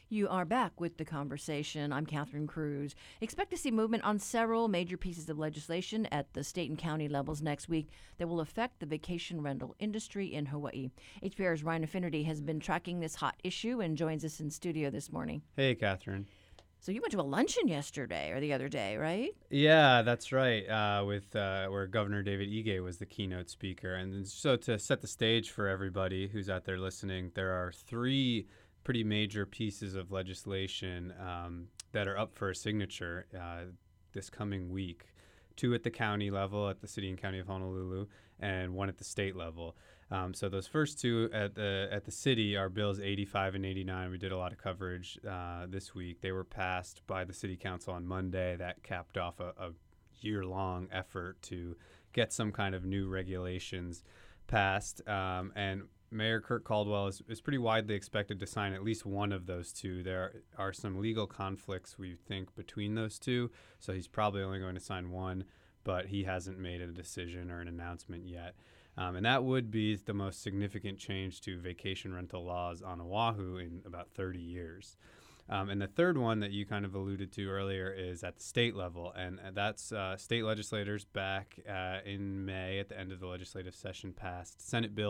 You are back with the conversation. I'm Catherine Cruz. Expect to see movement on several major pieces of legislation at the state and county levels next week that will affect the vacation rental industry in Hawaii. HPR's Ryan Affinity has been tracking this hot issue and joins us in studio this morning. Hey, Catherine. So you went to a luncheon yesterday or the other day, right? Yeah, that's right. With where Governor David Ige was the keynote speaker, and so to set the stage for everybody who's out there listening, there are three pretty major pieces of legislation that are up for a signature this coming week. Two at the county level, at the city and county of Honolulu, and one at the state level. So those first two at the city are bills 85 and 89. We did a lot of coverage this week. They were passed by the city council on Monday. That capped off a year-long effort to get some kind of new regulations passed. And Mayor Kirk Caldwell is pretty widely expected to sign at least one of those two. There are some legal conflicts, we think, between those two, so he's probably only going to sign one, but he hasn't made a decision or an announcement yet. And that would be the most significant change to vacation rental laws on Oahu in about 30 years. And the third one that you kind of alluded to earlier is at the state level, and that's state legislators back in May at the end of the legislative session passed Senate Bill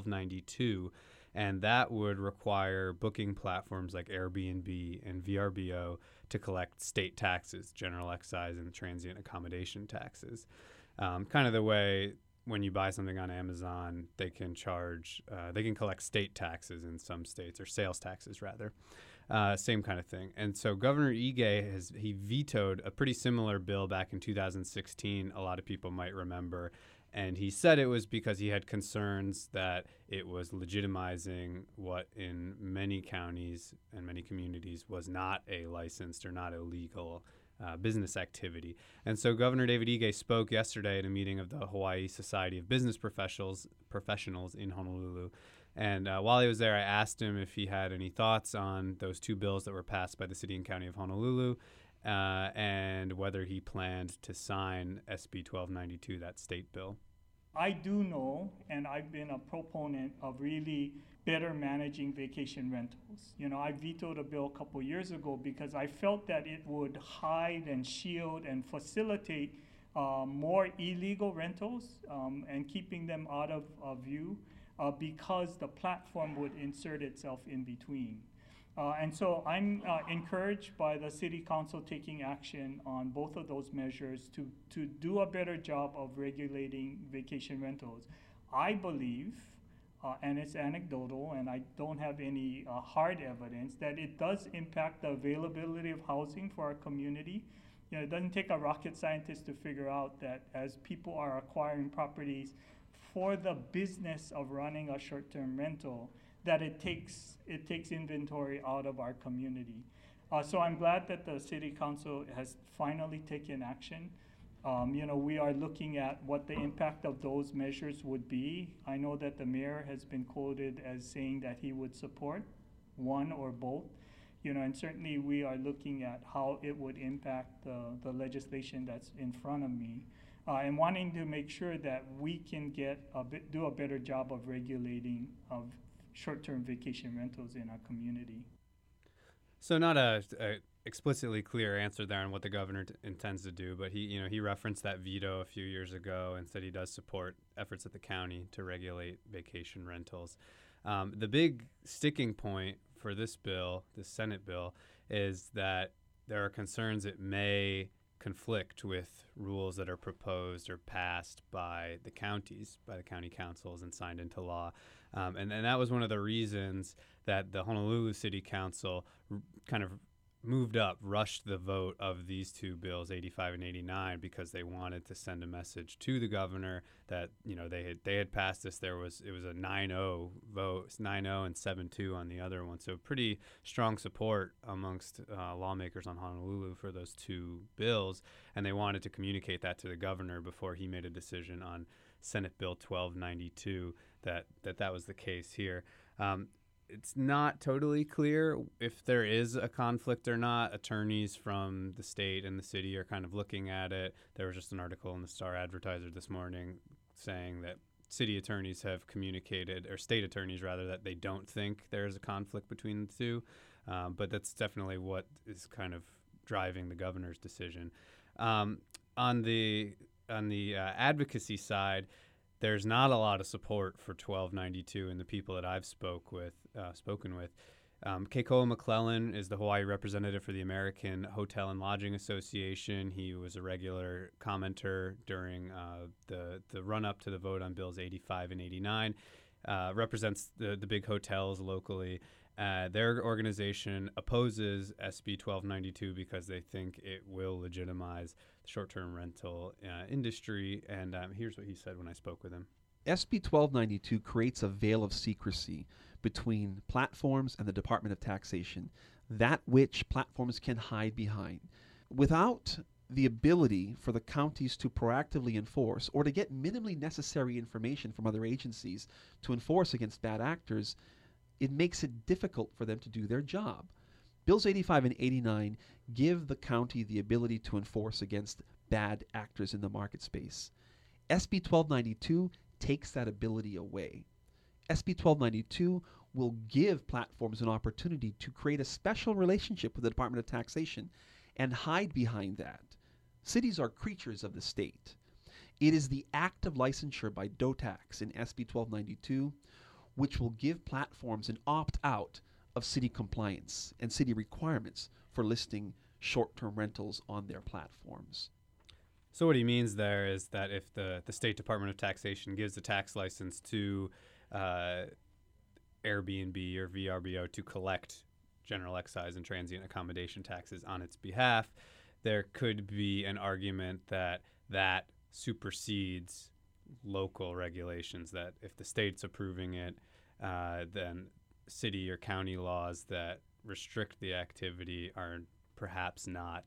1292, and that would require booking platforms like Airbnb and VRBO to collect state taxes, general excise and transient accommodation taxes. Kind of the way when you buy something on Amazon, they can collect state taxes in some states, or sales taxes rather. Same kind of thing. And so Governor Ige he vetoed a pretty similar bill back in 2016, a lot of people might remember. And he said it was because he had concerns that it was legitimizing what in many counties and many communities was not a licensed or not a legal business activity. And so Governor David Ige spoke yesterday at a meeting of the Hawaii Society of Business Professionals in Honolulu. And while he was there, I asked him if he had any thoughts on those two bills that were passed by the city and county of Honolulu and whether he planned to sign SB 1292, that state bill. I do know, and I've been a proponent of really better managing vacation rentals. You know, I vetoed a bill a couple years ago because I felt that it would hide and shield and facilitate more illegal rentals and keeping them out of view because the platform would insert itself in between. And so I'm encouraged by the City Council taking action on both of those measures to do a better job of regulating vacation rentals. I believe, and it's anecdotal, and I don't have any hard evidence, that it does impact the availability of housing for our community. You know, it doesn't take a rocket scientist to figure out that as people are acquiring properties for the business of running a short-term rental, that it takes inventory out of our community. So I'm glad that the City Council has finally taken action. You know, we are looking at what the impact of those measures would be. I know that the mayor has been quoted as saying that he would support one or both. You know, and certainly we are looking at how it would impact the legislation that's in front of me. And wanting to make sure that we can do a better job of regulating of short-term vacation rentals in our community. So not a explicitly clear answer there on what the governor intends to do, but he referenced that veto a few years ago and said he does support efforts at the county to regulate vacation rentals. The big sticking point for this bill, this Senate bill, is that there are concerns it may conflict with rules that are proposed or passed by the counties, by the county councils, and signed into law. And that was one of the reasons that the Honolulu City Council kind of rushed the vote of these two bills, 85 and 89, because they wanted to send a message to the governor that, you know, they had passed this. It was a 9-0 vote, 9-0 and 7-2 on the other one. So pretty strong support amongst lawmakers on Honolulu for those two bills, and they wanted to communicate that to the governor before he made a decision on Senate Bill 1292 that was the case here. It's not totally clear if there is a conflict or not. Attorneys from the state and the city are kind of looking at it. There was just an article in the Star Advertiser this morning saying that city attorneys have communicated, or state attorneys rather, that they don't think there's a conflict between the two. But that's definitely what is kind of driving the governor's decision. On the advocacy side, there's not a lot of support for 1292 in the people that I've spoken with. Keikoa McClellan is the Hawaii representative for the American Hotel and Lodging Association. He was a regular commenter during the run-up to the vote on Bills 85 and 89. Represents the big hotels locally. Their organization opposes SB 1292 because they think it will legitimize the short-term rental industry. And here's what he said when I spoke with him. SB 1292 creates a veil of secrecy between platforms and the Department of Taxation, that which platforms can hide behind. Without the ability for the counties to proactively enforce or to get minimally necessary information from other agencies to enforce against bad actors, it makes it difficult for them to do their job. Bills 85 and 89 give the county the ability to enforce against bad actors in the market space. SB 1292 takes that ability away. SB 1292 will give platforms an opportunity to create a special relationship with the Department of Taxation and hide behind that. Cities are creatures of the state. It is the act of licensure by DOTAX in SB 1292 which will give platforms an opt-out of city compliance and city requirements for listing short-term rentals on their platforms. So what he means there is that if the State Department of Taxation gives a tax license to Airbnb or VRBO to collect general excise and transient accommodation taxes on its behalf, there could be an argument that that supersedes local regulations, that if the state's approving it, then city or county laws that restrict the activity are perhaps not,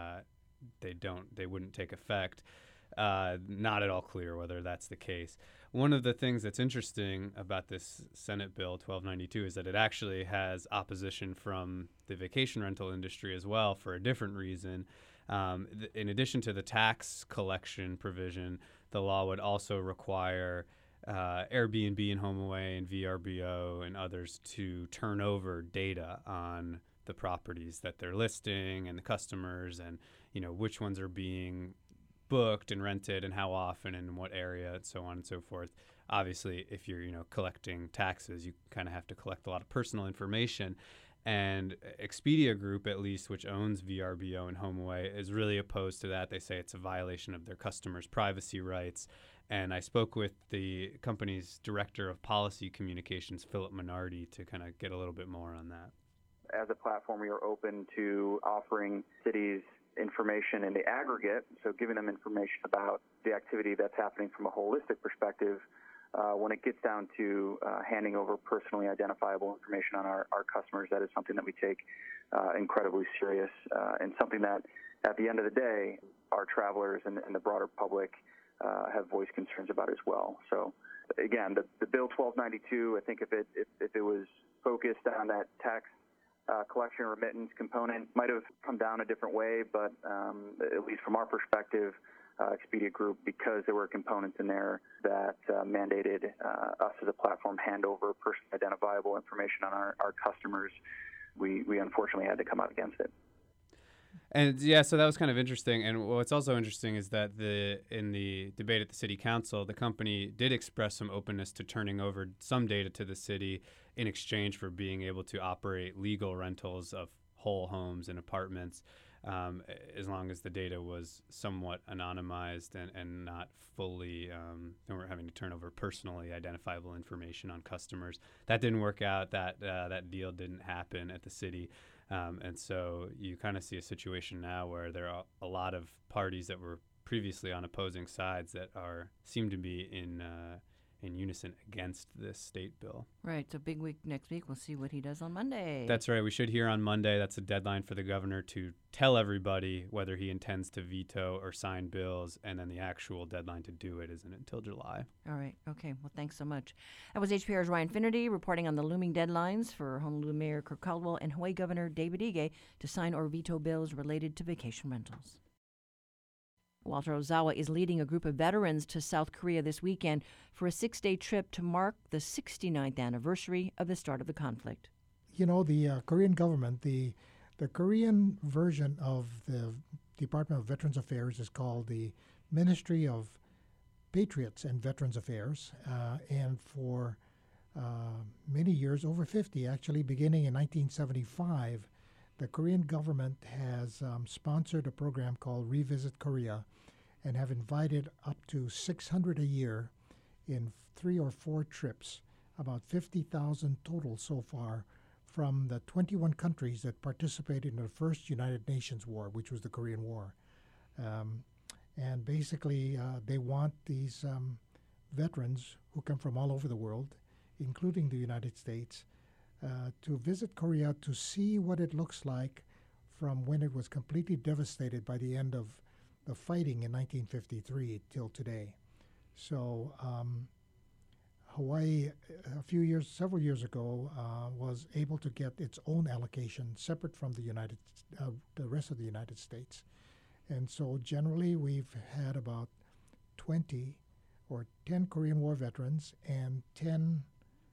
they wouldn't take effect. Not at all clear whether that's the case. One of the things that's interesting about this Senate Bill 1292 is that it actually has opposition from the vacation rental industry as well for a different reason. In addition to the tax collection provision, the law would also require Airbnb and HomeAway and VRBO and others to turn over data on the properties that they're listing and the customers, and which ones are being booked and rented and how often and in what area and so on and so forth. Obviously, if you're collecting taxes, you kind of have to collect a lot of personal information. And Expedia Group, at least, which owns VRBO and HomeAway, is really opposed to that. They say it's a violation of their customers' privacy rights. And I spoke with the company's director of policy communications, Philip Minardi, to kind of get a little bit more on that. As a platform, we are open to offering cities information in the aggregate, so giving them information about the activity that's happening from a holistic perspective. When it gets down to handing over personally identifiable information on our customers, that is something that we take incredibly serious and something that, at the end of the day, our travelers and the broader public have voiced concerns about as well. So, again, the Bill 1292, I think if it was focused on that tax collection and remittance component, might have come down a different way, but at least from our perspective, Expedia Group, because there were components in there that mandated us as a platform hand over personally identifiable information on our customers, we unfortunately had to come out against it. And yeah, so that was kind of interesting. And what's also interesting is that in the debate at the city council, the company did express some openness to turning over some data to the city in exchange for being able to operate legal rentals of whole homes and apartments, as long as the data was somewhat anonymized and not fully, they weren't having to turn over personally identifiable information on customers. That didn't work out. That deal didn't happen at the city. And so you kind of see a situation now where there are a lot of parties that were previously on opposing sides that seem to be in unison against this state bill. Right. So big week next week. We'll see what he does on Monday. That's right. We should hear on Monday. That's the deadline for the governor to tell everybody whether he intends to veto or sign bills, and then the actual deadline to do it isn't until July. All right. Okay. Well, thanks so much. That was HPR's Ryan Finnerty reporting on the looming deadlines for Honolulu Mayor Kirk Caldwell and Hawaii Governor David Ige to sign or veto bills related to vacation rentals. Walter Ozawa is leading a group of veterans to South Korea this weekend for a 6-day trip to mark the 69th anniversary of the start of the conflict. You know, the Korean government, the Korean version of the Department of Veterans Affairs is called the Ministry of Patriots and Veterans Affairs, and for many years, over 50 actually, beginning in 1975, the Korean government has sponsored a program called Revisit Korea and have invited up to 600 a year in 3 or 4 trips, about 50,000 total so far, from the 21 countries that participated in the first United Nations war, which was the Korean War. And basically, they want these veterans who come from all over the world, including the United States, to visit Korea to see what it looks like from when it was completely devastated by the end of the fighting in 1953 till today. So Hawaii, several years ago, was able to get its own allocation separate from the rest of the United States. And so generally we've had about 20 or 10 Korean War veterans and 10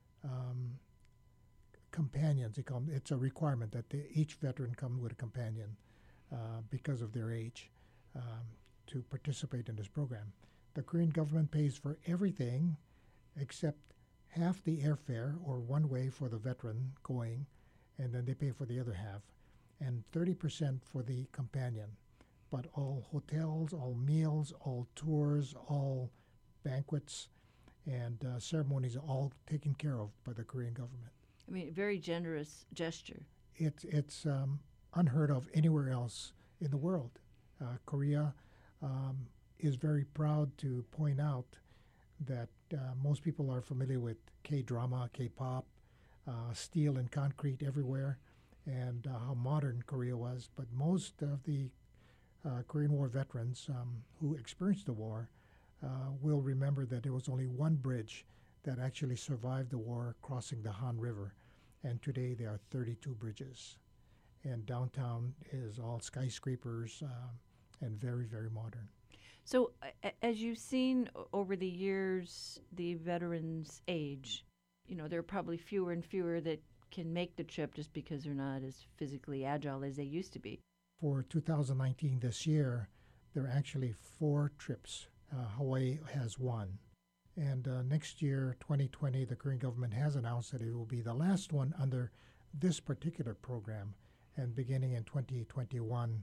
companions. It's a requirement that each veteran come with a companion because of their age to participate in this program. The Korean government pays for everything except half the airfare or one way for the veteran going, and then they pay for the other half, and 30% for the companion. But all hotels, all meals, all tours, all banquets, and ceremonies are all taken care of by the Korean government. I mean, very generous gesture. It's unheard of anywhere else in the world. Korea is very proud to point out that most people are familiar with K-drama, K-pop, steel and concrete everywhere, and how modern Korea was. But most of the Korean War veterans who experienced the war will remember that there was only one bridge that actually survived the war crossing the Han River, and today there are 32 bridges. And downtown is all skyscrapers and very, very modern. So as you've seen over the years, the veterans age, there are probably fewer and fewer that can make the trip just because they're not as physically agile as they used to be. For 2019, this year, there are actually 4 trips. Hawaii has 1. And next year, 2020, the Korean government has announced that it will be the last one under this particular program. And beginning in 2021,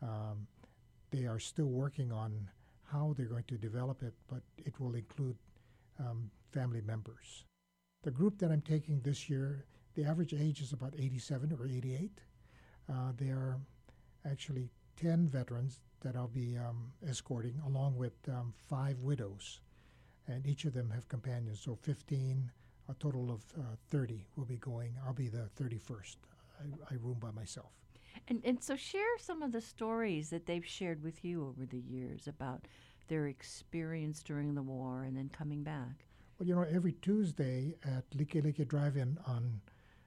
they are still working on how they're going to develop it, but it will include family members. The group that I'm taking this year, the average age is about 87 or 88. There are actually 10 veterans that I'll be escorting, along with 5 widows. And each of them have companions, so 15, a total of 30 will be going. I'll be the 31st. I room by myself. And so share some of the stories that they've shared with you over the years about their experience during the war and then coming back. Well, every Tuesday at Likelike Drive-In on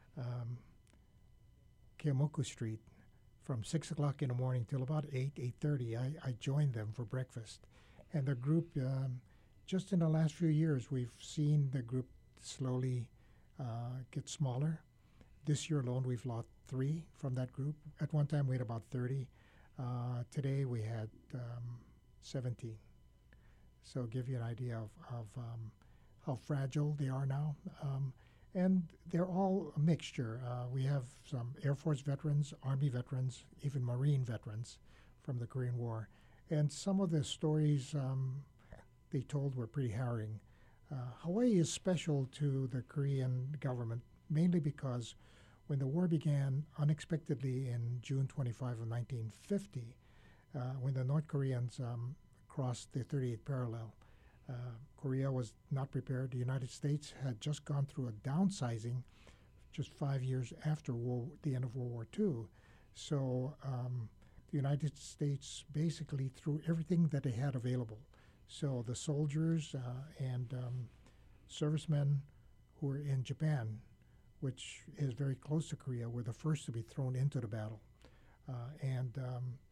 Keomoku Street, from 6 o'clock in the morning till about 8:30, I joined them for breakfast. And the group, just in the last few years, we've seen the group slowly get smaller. This year alone, we've lost 3 from that group. At one time, we had about 30. Today, we had 17. So give you an idea of how fragile they are now. And they're all a mixture. We have some Air Force veterans, Army veterans, even Marine veterans from the Korean War. And some of the stories they told were pretty harrowing. Hawaii is special to the Korean government, mainly because when the war began unexpectedly in June 25 of 1950, when the North Koreans crossed the 38th parallel, Korea was not prepared. The United States had just gone through a downsizing just 5 years after the end of World War II. So the United States basically threw everything that they had available. So the soldiers and servicemen who were in Japan, which is very close to Korea, were the first to be thrown into the battle.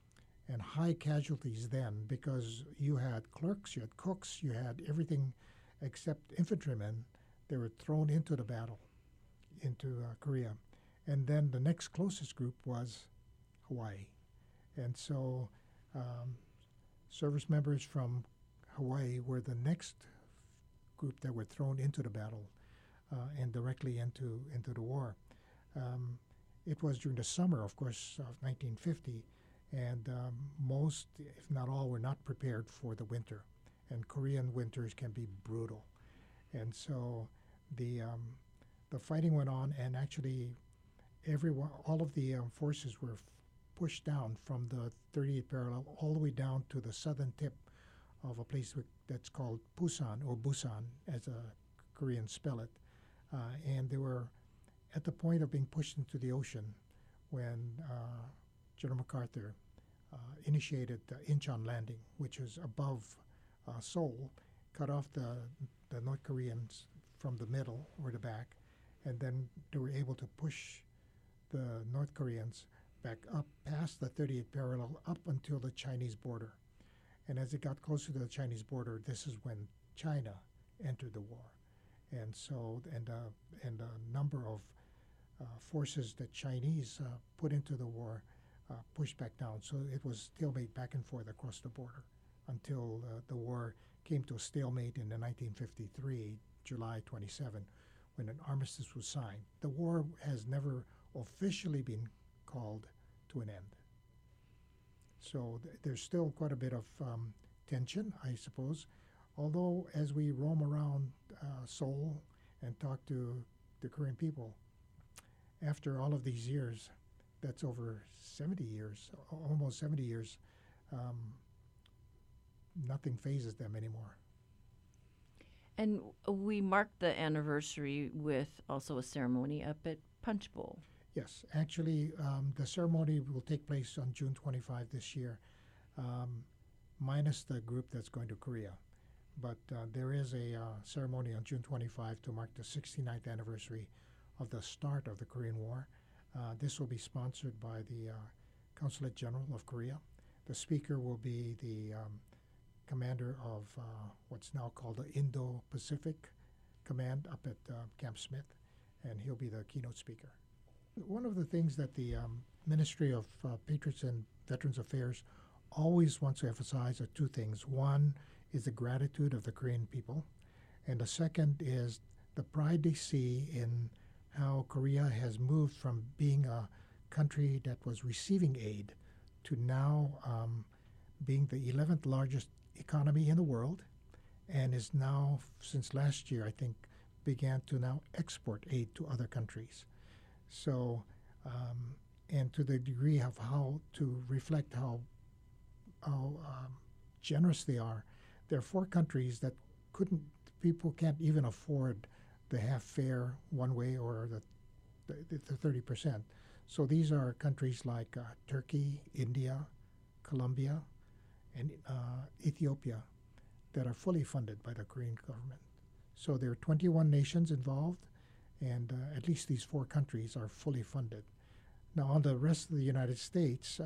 and high casualties then because you had clerks, you had cooks, you had everything except infantrymen. They were thrown into the battle, into Korea. And then the next closest group was Hawaii. And so service members from Hawaii were the next group that were thrown into the battle and directly into the war. It was during the summer, of course, of 1950, and most, if not all, were not prepared for the winter. And Korean winters can be brutal. And so the fighting went on, and actually all of the forces were pushed down from the 38th parallel all the way down to the southern tip of a place that's called Busan, or Busan, as a Koreans spell it. And they were at the point of being pushed into the ocean when General MacArthur initiated the Incheon landing, which was above Seoul, cut off the North Koreans from the middle or the back, and then they were able to push the North Koreans back up past the 38th parallel up until the Chinese border. And as it got closer to the Chinese border, this is when China entered the war. And so, and a number of forces that Chinese put into the war pushed back down. So it was stalemate back and forth across the border until the war came to a stalemate in 1953, July 27, when an armistice was signed. The war has never officially been called to an end. So there's still quite a bit of tension, I suppose. Although as we roam around Seoul and talk to the Korean people, after all of these years, that's over 70 years, almost 70 years, nothing phases them anymore. And we marked the anniversary with also a ceremony up at Punch Bowl. Yes, actually, the ceremony will take place on June 25 this year, minus the group that's going to Korea. But there is a ceremony on June 25 to mark the 69th anniversary of the start of the Korean War. This will be sponsored by the Consulate General of Korea. The speaker will be the commander of what's now called the Indo-Pacific Command up at Camp Smith, and he'll be the keynote speaker. One of the things that the Ministry of Patriots and Veterans Affairs always wants to emphasize are two things. One is the gratitude of the Korean people, and the second is the pride they see in how Korea has moved from being a country that was receiving aid to now being the 11th largest economy in the world, and is now, since last year, I think, began to now export aid to other countries. So, and to the degree of how to reflect how generous they are, there are 4 countries that people can't even afford the half fare one way or the 30%. So these are countries like Turkey, India, Colombia, and Ethiopia that are fully funded by the Korean government. So there are 21 nations involved, and at least these 4 countries are fully funded. Now, on the rest of the United States,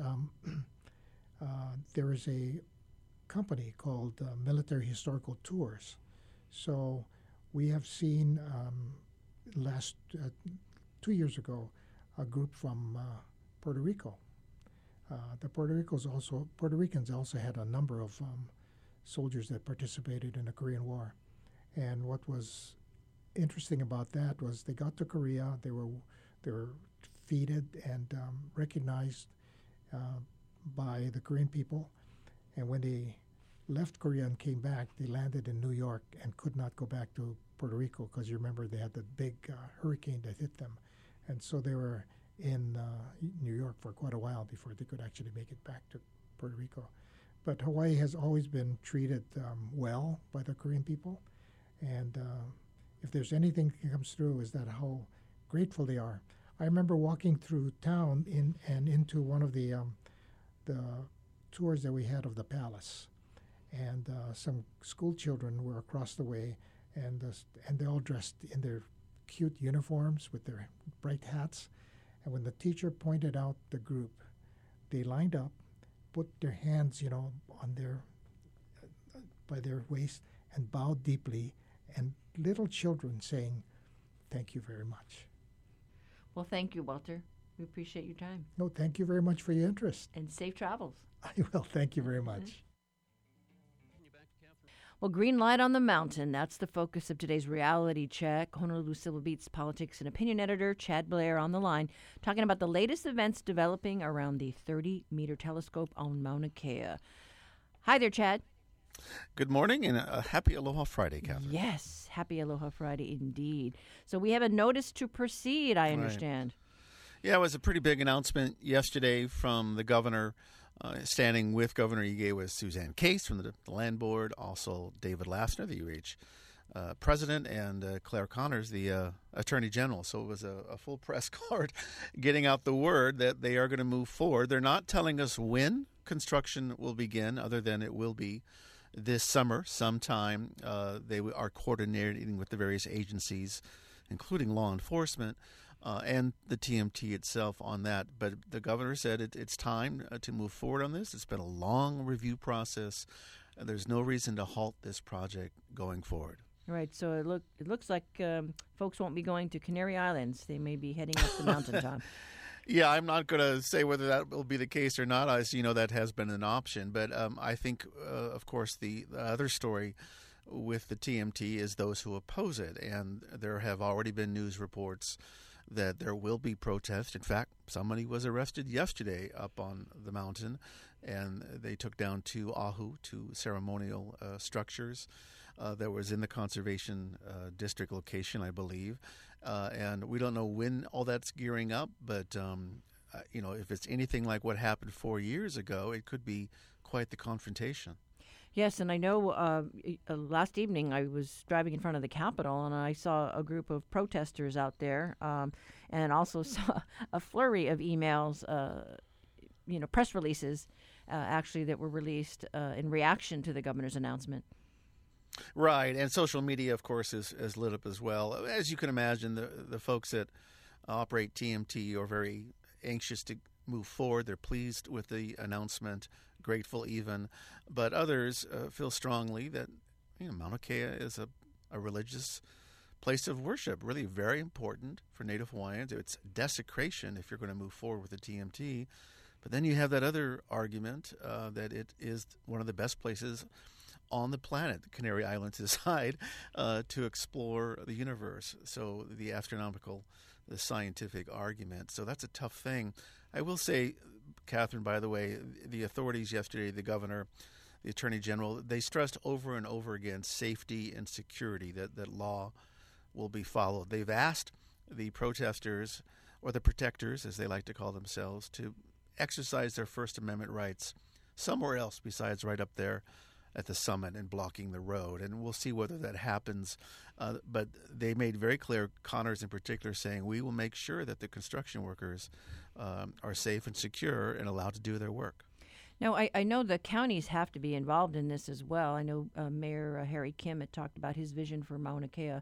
there is a company called Military Historical Tours. So we have seen last 2 years ago a group from Puerto Rico. The Puerto Ricans also had a number of soldiers that participated in the Korean War. And what was interesting about that was they got to Korea, they were feted and recognized by the Korean people. And when they left Korea and came back, they landed in New York and could not go back to Puerto Rico because you remember they had the big hurricane that hit them. And so they were in New York for quite a while before they could actually make it back to Puerto Rico. But Hawaii has always been treated well by the Korean people. And if there's anything that comes through is that how grateful they are. I remember walking through town into one of the tours that we had of the palace. And some school children were across the way, and they're all dressed in their cute uniforms with their bright hats. And when the teacher pointed out the group, they lined up, put their hands, on their by their waist and bowed deeply, and little children saying, "Thank you very much." Well, thank you, Walter. We appreciate your time. No, thank you very much for your interest. And safe travels. I will. Thank you very much. Well, green light on the mountain. That's the focus of today's reality check. Honolulu Civil Beat's politics and opinion editor Chad Blair on the line, talking about the latest events developing around the 30-meter telescope on Mauna Kea. Hi there, Chad. Good morning and a happy Aloha Friday, Catherine. Yes, happy Aloha Friday indeed. So we have a notice to proceed, I understand. Right. Yeah, it was a pretty big announcement yesterday from the governor. Standing with Governor Ige was Suzanne Case from the Land Board, also David Lassner, the UH president, and Claire Connors, the Attorney General. So it was a full press card getting out the word that they are going to move forward. They're not telling us when construction will begin, other than it will be this summer sometime. They are coordinating with the various agencies, including law enforcement, and the TMT itself on that. But the governor said it's time to move forward on this. It's been a long review process. There's no reason to halt this project going forward. Right. So it looks like folks won't be going to Canary Islands. They may be heading up the mountaintop. Yeah, I'm not going to say whether that will be the case or not. As you know, that has been an option. But I think, of course, the other story with the TMT is those who oppose it. And there have already been news reports that there will be protests. In fact, somebody was arrested yesterday up on the mountain, and they took down two ceremonial structures that was in the conservation district location, I believe. And we don't know when all that's gearing up, but if it's anything like what happened 4 years ago, it could be quite the confrontation. Yes, and I know last evening I was driving in front of the Capitol, and I saw a group of protesters out there, and also saw a flurry of emails, press releases, actually, that were released in reaction to the governor's announcement. Right, and social media, of course, is lit up as well. As you can imagine, the folks that operate TMT are very anxious to move forward. They're pleased with the announcement, grateful even, but others feel strongly that Mauna Kea is a religious place of worship, really very important for Native Hawaiians. It's desecration if you're going to move forward with the TMT. But then you have that other argument that it is one of the best places on the planet, the Canary Islands aside, to explore the universe. So the astronomical, the scientific argument. So that's a tough thing. I will say, Catherine, by the way, the authorities yesterday, the governor, the attorney general, they stressed over and over again safety and security, that law will be followed. They've asked the protesters, or the protectors, as they like to call themselves, to exercise their First Amendment rights somewhere else besides right up there at the summit and blocking the road. And we'll see whether that happens. But they made very clear, Connors in particular, saying we will make sure that the construction workers are safe and secure and allowed to do their work. Now, I know the counties have to be involved in this as well. I know Mayor Harry Kim had talked about his vision for Mauna Kea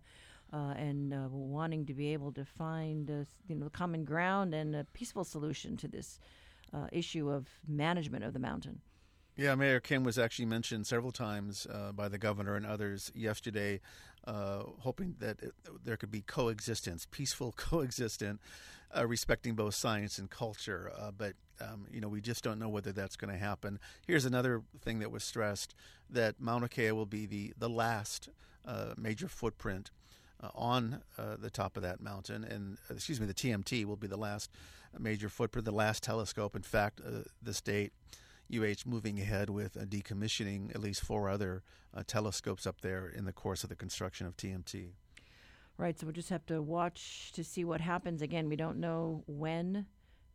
and wanting to be able to find common ground and a peaceful solution to this issue of management of the mountain. Yeah, Mayor Kim was actually mentioned several times by the governor and others yesterday, hoping that there could be coexistence, peaceful coexistence, respecting both science and culture. But we just don't know whether that's going to happen. Here's another thing that was stressed, that Mauna Kea will be the last major footprint on the top of that mountain. And, the TMT will be the last major footprint, the last telescope. In fact, the state UH moving ahead with decommissioning at least 4 other telescopes up there in the course of the construction of TMT. Right, so we'll just have to watch to see what happens. Again, we don't know when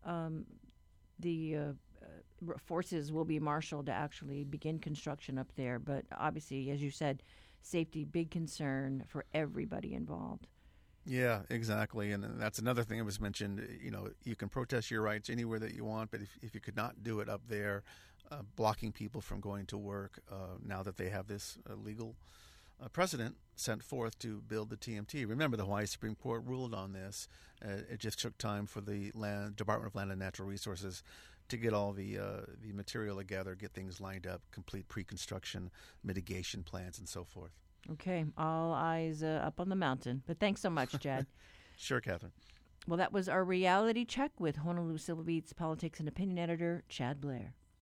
the forces will be marshaled to actually begin construction up there. But obviously, as you said, safety, big concern for everybody involved. Yeah, exactly. And that's another thing that was mentioned. You can protest your rights anywhere that you want, but if you could not do it up there, blocking people from going to work now that they have this legal precedent sent forth to build the TMT. Remember, the Hawaii Supreme Court ruled on this. It just took time for the Department of Land and Natural Resources to get all the material together, get things lined up, complete pre-construction, mitigation plans, and so forth. Okay, all eyes up on the mountain. But thanks so much, Chad. Sure, Catherine. Well, that was our reality check with Honolulu Civil Beat's politics and opinion editor, Chad Blair.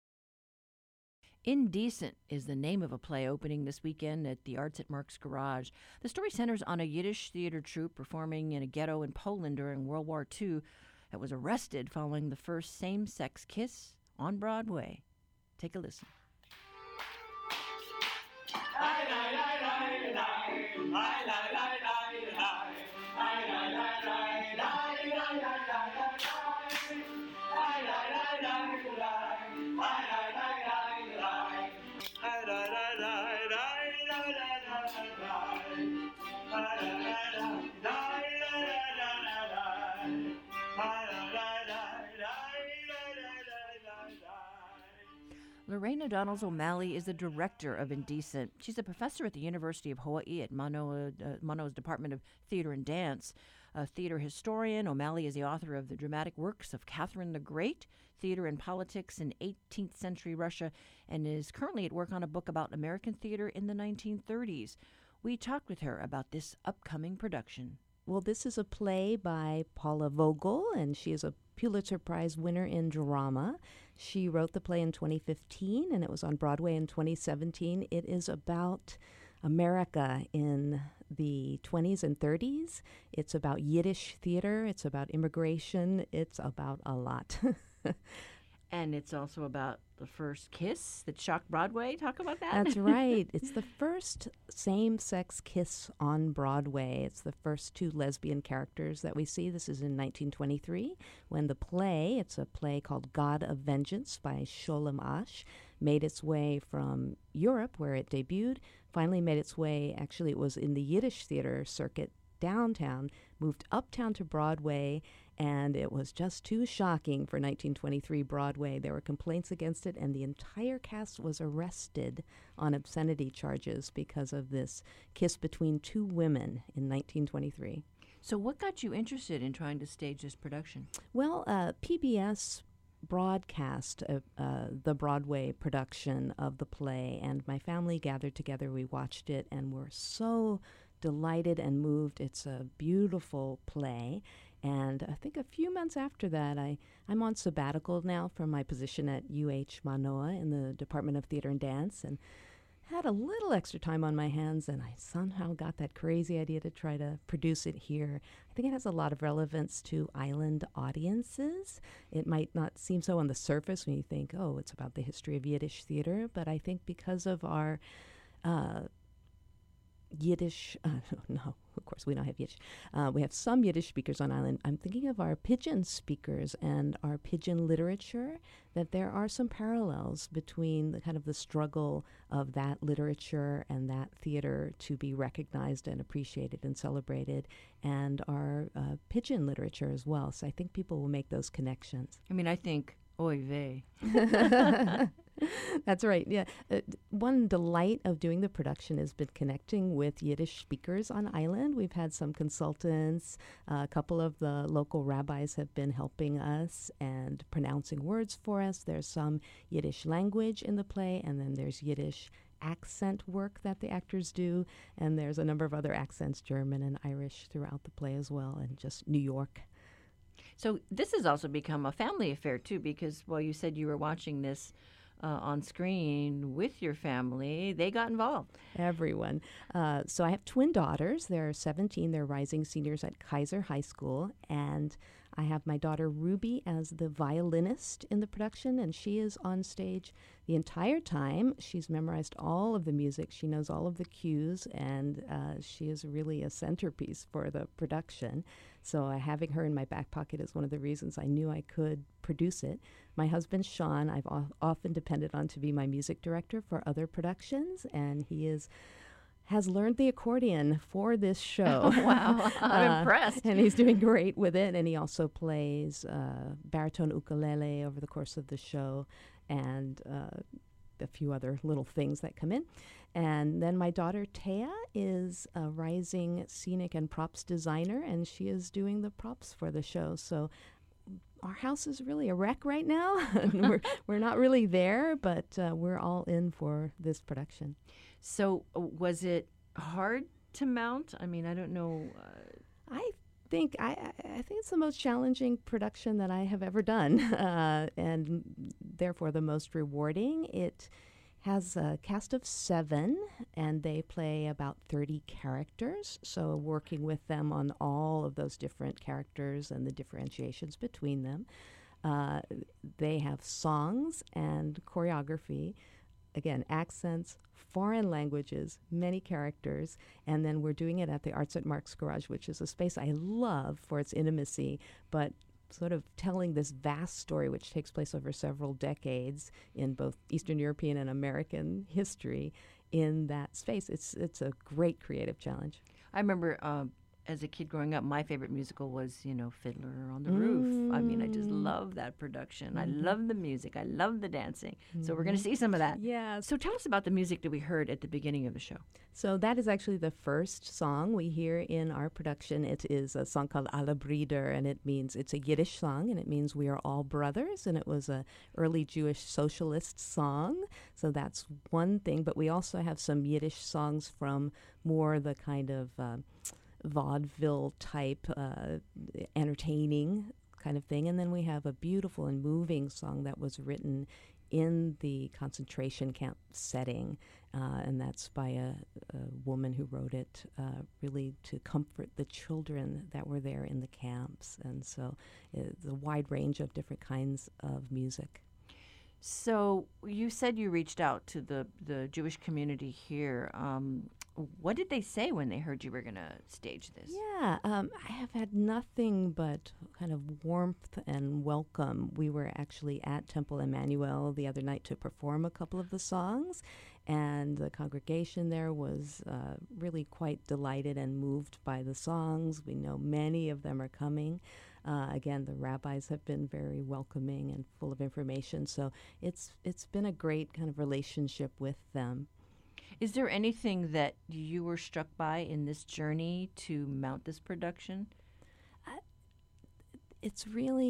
Indecent is the name of a play opening this weekend at the Arts at Mark's Garage. The story centers on a Yiddish theater troupe performing in a ghetto in Poland during World War II that was arrested following the first same-sex kiss on Broadway. Take a listen. Lorena Donalds O'Malley is the director of Indecent. She's a professor at the University of Hawaii at Manoa's Department of Theater and Dance. A theater historian, O'Malley is the author of the dramatic works of Catherine the Great, Theater and Politics in 18th Century Russia, and is currently at work on a book about American theater in the 1930s. We talked with her about this upcoming production. Well, this is a play by Paula Vogel, and she is a Pulitzer Prize winner in drama. She wrote the play in 2015, and it was on Broadway in 2017. It is about America in the 20s and 30s. It's about Yiddish theater. It's about immigration. It's about a lot. And it's also about the first kiss that shocked Broadway. Talk about that. That's right. It's the first same-sex kiss on Broadway. It's the first two lesbian characters that we see. This is in 1923 when the play, it's a play called God of Vengeance by Sholem Asch, made its way from Europe, where it debuted, finally made its way, actually it was in the Yiddish theater circuit downtown, moved uptown to Broadway, and it was just too shocking for 1923 Broadway. There were complaints against it, and the entire cast was arrested on obscenity charges because of this kiss between two women in 1923. So what got you interested in trying to stage this production? Well, PBS broadcast the Broadway production of the play, and my family gathered together. We watched it and were so delighted and moved. It's a beautiful play. And I think a few months after that, I'm on sabbatical now from my position at UH Manoa in the Department of Theater and Dance, and had a little extra time on my hands, and I somehow got that crazy idea to try to produce it here. I think it has a lot of relevance to island audiences. It might not seem so on the surface when you think, oh, it's about the history of Yiddish theater, but I think because of our Yiddish, no, of course we don't have Yiddish. We have some Yiddish speakers on island. I'm thinking of our pidgin speakers and our pidgin literature, that there are some parallels between the kind of the struggle of that literature and that theater to be recognized and appreciated and celebrated, and our pidgin literature as well. So I think people will make those connections. I mean, I think, oy vey. That's right. Yeah. One delight of doing the production has been connecting with Yiddish speakers on island. We've had some consultants. A couple of the local rabbis have been helping us and pronouncing words for us. There's some Yiddish language in the play, and then there's Yiddish accent work that the actors do, and there's a number of other accents, German and Irish, throughout the play as well, and just New York. So this has also become a family affair, too, because, well, you said you were watching this on screen with your family. They got involved. Everyone. So I have twin daughters. They're 17. They're rising seniors at Kaiser High School. And I have my daughter Ruby as the violinist in the production, and she is on stage the entire time. She's memorized all of the music. She knows all of the cues, and she is really a centerpiece for the production. So having her in my back pocket is one of the reasons I knew I could produce it. My husband, Sean, I've often depended on to be my music director for other productions, and he has learned the accordion for this show. Wow, I'm impressed. And he's doing great with it. And he also plays baritone ukulele over the course of the show, and a few other little things that come in. And then my daughter Taya is a rising scenic and props designer, and she is doing the props for the show. So our house is really a wreck right now. And we're not really there, but we're all in for this production. So was it hard to mount? I mean, I don't know. I think it's the most challenging production that I have ever done, and therefore the most rewarding. It has a cast of 7, and they play about 30 characters. So working with them on all of those different characters and the differentiations between them. They have songs and choreography, again, accents, foreign languages, many characters, and then we're doing it at the Arts at Mark's Garage, which is a space I love for its intimacy, but sort of telling this vast story which takes place over several decades in both Eastern European and American history in that space. It's a great creative challenge. I remember as a kid growing up, my favorite musical was, Fiddler on the Roof. I mean, I just love that production. I love the music. I love the dancing. So we're going to see some of that. Yeah. So tell us about the music that we heard at the beginning of the show. So that is actually the first song we hear in our production. It is a song called Alle Brüder, and it's a Yiddish song, and it means we are all brothers, and it was a early Jewish socialist song. So that's one thing, but we also have some Yiddish songs from more the kind of vaudeville type, entertaining kind of thing. And then we have a beautiful and moving song that was written in the concentration camp setting, and that's by a woman who wrote it really to comfort the children that were there in the camps. And so it's a wide range of different kinds of music. So you said you reached out to the Jewish community here. What did they say when they heard you were going to stage this? Yeah, I have had nothing but kind of warmth and welcome. We were actually at Temple Emmanuel the other night to perform a couple of the songs, and the congregation there was really quite delighted and moved by the songs. We know many of them are coming. Again, the rabbis have been very welcoming and full of information, so it's been a great kind of relationship with them. Is there anything that you were struck by in this journey to mount this production? It's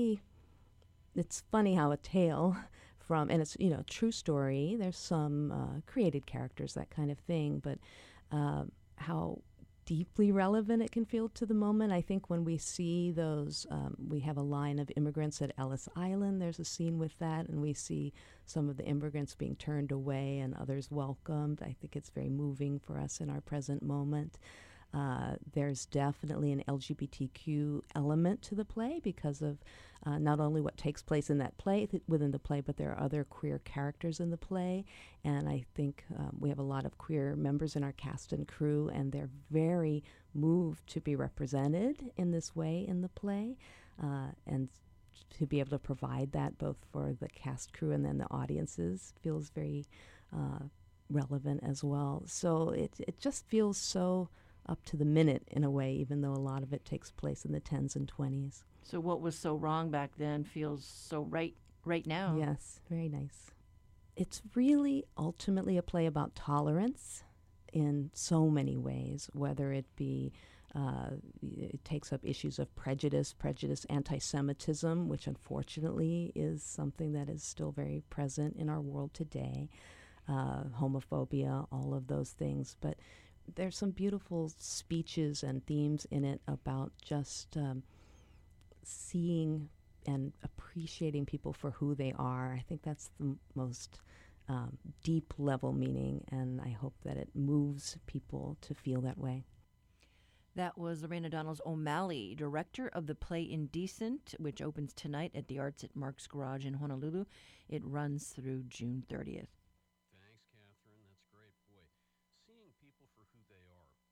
funny how a tale from, and it's, true story. There's some created characters, that kind of thing, but how deeply relevant it can feel to the moment. I think when we see those, we have a line of immigrants at Ellis Island. There's a scene with that, and we see some of the immigrants being turned away and others welcomed. I think it's very moving for us in our present moment. There's definitely an LGBTQ element to the play because of not only what takes place in that play, within the play, but there are other queer characters in the play. And I think we have a lot of queer members in our cast and crew, and they're very moved to be represented in this way in the play. And to be able to provide that both for the cast crew and then the audiences feels very relevant as well. So it just feels so up to the minute in a way, even though a lot of it takes place in the 10s and 20s. So what was so wrong back then feels so right now. Yes, very nice. It's really ultimately a play about tolerance in so many ways, whether it be it takes up issues of prejudice, anti-Semitism, which unfortunately is something that is still very present in our world today, homophobia, all of those things. But there's some beautiful speeches and themes in it about just seeing and appreciating people for who they are. I think that's the most deep level meaning, and I hope that it moves people to feel that way. That was Lorena Donalds O'Malley, director of the play Indecent, which opens tonight at the Arts at Mark's Garage in Honolulu. It runs through June 30th. Thanks, Catherine. That's great. Boy, seeing people for who they are,